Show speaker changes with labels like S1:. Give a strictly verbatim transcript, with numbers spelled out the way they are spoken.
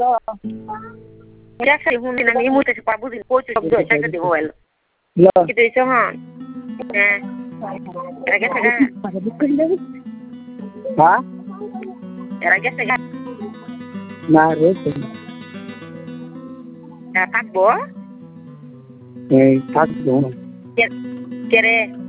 S1: Jackson hunde nang imu te pa buzin ko chu do cha de hoel kita iso ha eh raga saga
S2: ha
S1: raga saga
S2: na re
S1: tak bo
S2: eh tak do
S1: kere